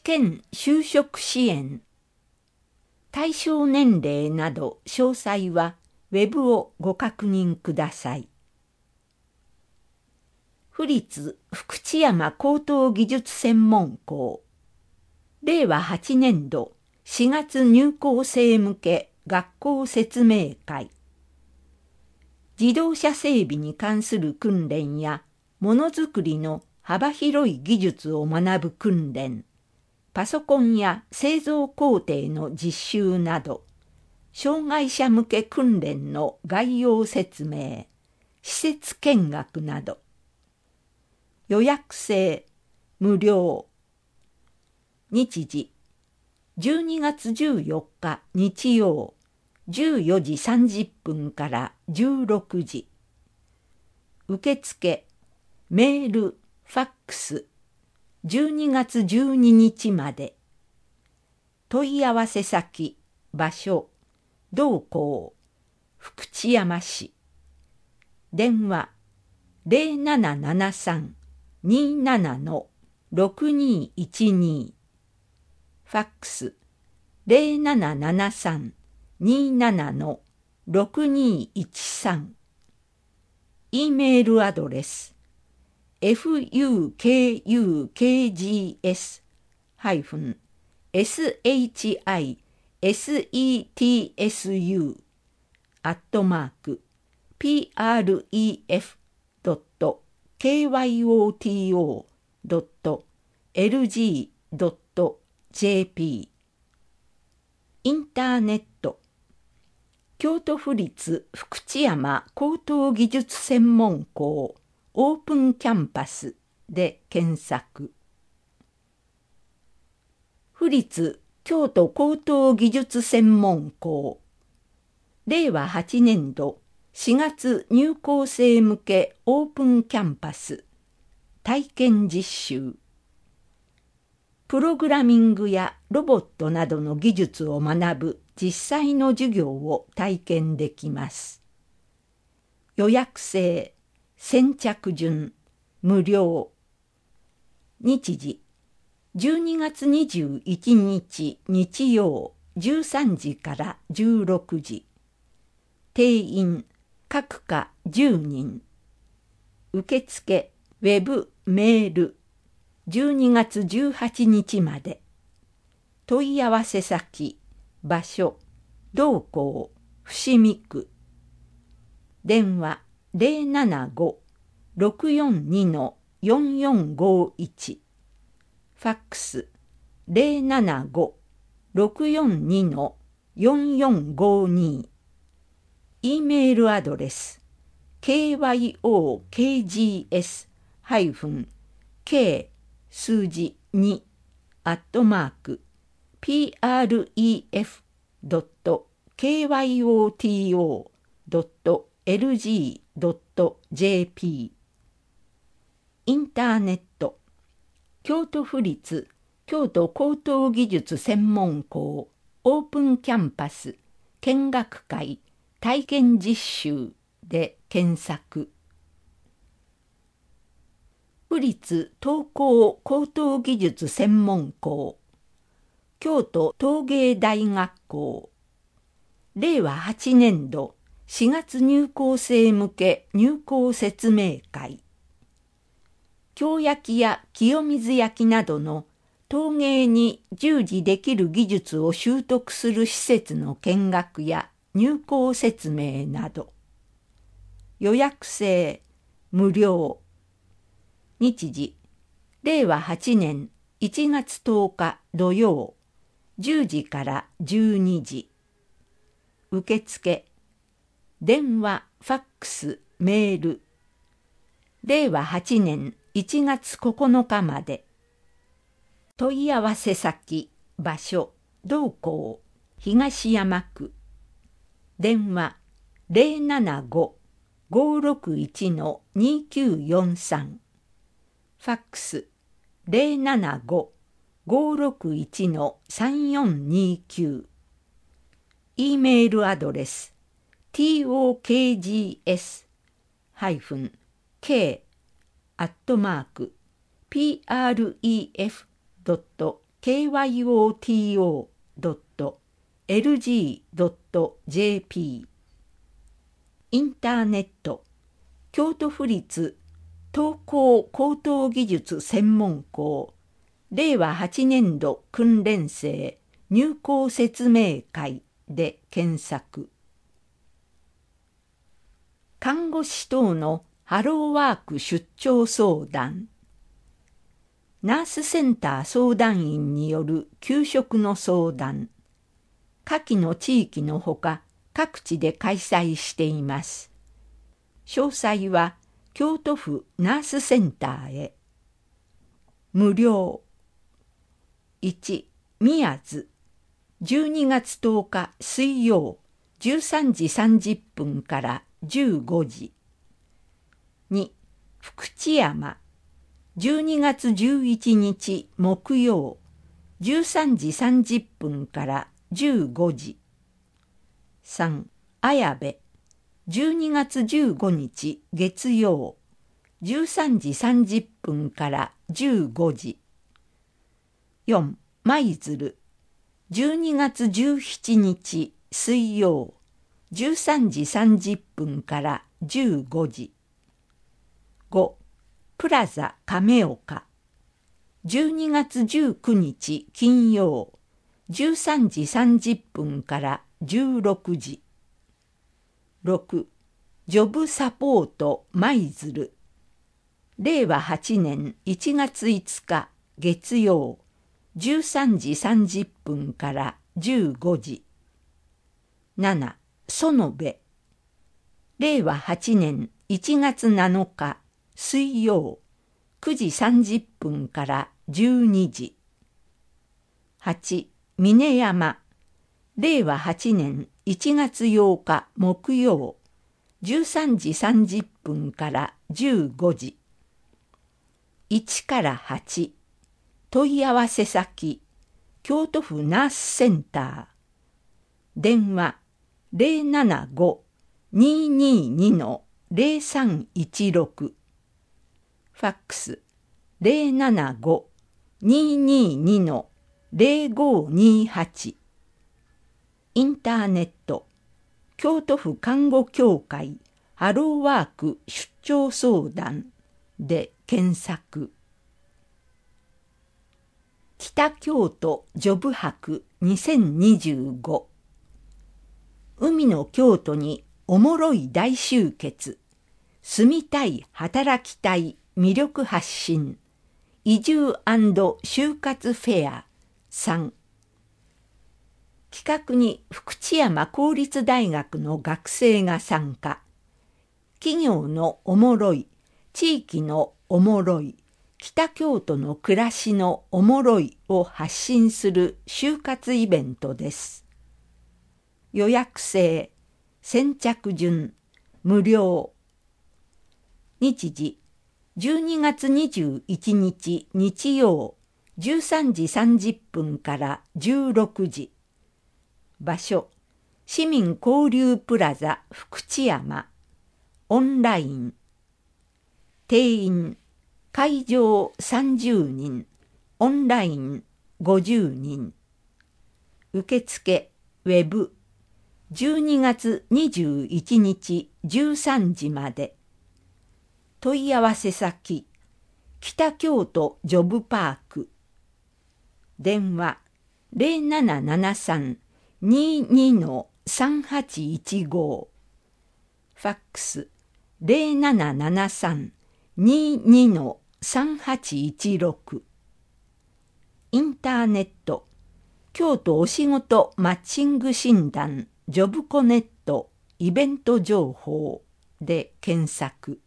県就職支援。対象年齢など詳細はウェブをご確認ください。府立福知山高等技術専門校。令和8年度4月入校生向け学校説明会。自動車整備に関する訓練やものづくりの幅広い技術を学ぶ訓練、パソコンや製造工程の実習など、障害者向け訓練の概要説明、施設見学など。予約制、無料。日時、12月14日日曜、14時30分から16時。受付、メール、ファックス、12月12日まで。問い合わせ先、場所、同校、福知山市。電話、0773-27-6212。ファックス、0773-27-6213。E メールアドレス、pref-setsu-pref-pref-kyot.lg.jp。 インターネット、京都府立福知山高等技術専門校オープンキャンパスで検索。府立京都高等技術専門校。令和8年度4月入校生向けオープンキャンパス体験実習。プログラミングやロボットなどの技術を学ぶ実際の授業を体験できます。予約制、先着順、無料。日時、12月21日日曜13時から16時。定員、各科10人。受付、ウェブ、メール。12月18日まで。問い合わせ先、場所、同校、伏見区。電話075-642-4451。ファックス075-642-4452。E メールアドレス kyokgs-k 数字2@pref.kyoto.lg.jp。 インターネット、京都府立京都高等技術専門校オープンキャンパス見学会体験実習で検索。府立東工高等技術専門校京都陶芸大学校。令和8年度4月入校生向け入校説明会。京焼や清水焼などの陶芸に従事できる技術を習得する施設の見学や入校説明など。予約制、無料。日時、令和8年1月10日土曜、10時から12時。受付、電話、ファックス、メール。令和8年1月9日まで。問い合わせ先、場所、同校、東山区。電話075-561-2943。ファックス075-561-3429。E メールアドレス tokgs-k@pref.kyoto.lg.jp kyoto.lg.jp インターネット京都府立東工高等技術専門校令和8年度訓練生入校説明会で検索。看護師等のハローワーク出張相談。ナースセンター相談員による給食の相談。下記の地域のほか各地で開催しています。詳細は京都府ナースセンターへ。無料。1、宮津。12月10日水曜13時30分から15時。2、福知山。12月11日木曜13時30分から15時。3、綾部。12月15日月曜13時30分から15時。4、舞鶴。12月17日水曜13時30分から15時。5、プラザ亀岡。12月19日金曜13時30分から16時。6、ジョブサポート舞鶴。令和8年1月5日月曜13時30分から15時。7、園部。令和8年1月7日水曜9時30分から12時。8、峰山。令和8年1月8日木曜13時30分から15時。1から8、問い合わせ先京都府ナースセンター。電話 075-222-0316。ファックス 075-222-0528。インターネット京都府看護協会ハローワーク出張相談で検索。北京都ジョブ博2025。海の京都におもろい大集結。住みたい働きたい魅力発信。移住&就活フェア3。企画に福知山公立大学の学生が参加。企業のおもろい、地域のおもろい、北京都の暮らしのおもろいを発信する就活イベントです。予約制、先着順、無料。日時、12月21日日曜13時30分から16時。場所、市民交流プラザ福知山。オンライン。定員、会場30人、オンライン50人。受付、ウェブ。12月21日13時まで。問い合わせ先、北京都ジョブパーク。電話0773-22-3815。ファックス0773-22-3816。インターネット京都お仕事マッチング診断ジョブコネットイベント情報で検索。